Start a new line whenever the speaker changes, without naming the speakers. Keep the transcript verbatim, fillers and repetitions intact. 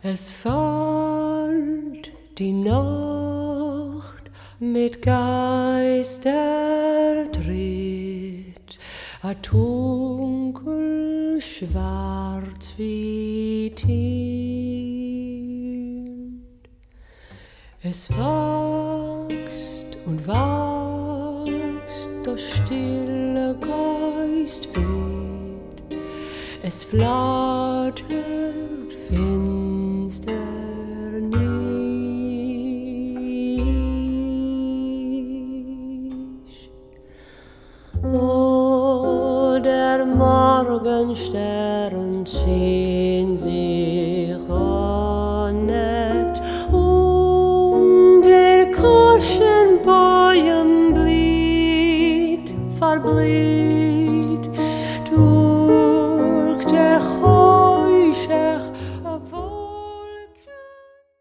Es fällt die Nacht mit Geistertritt, a dunkel schwarz wie Tint. Es wächst und wächst das stille Geistfried, es flattert finster nicht. Oh, der Morgenstern ziehen sich annet und der Kirschenbäume blüht, verblüht.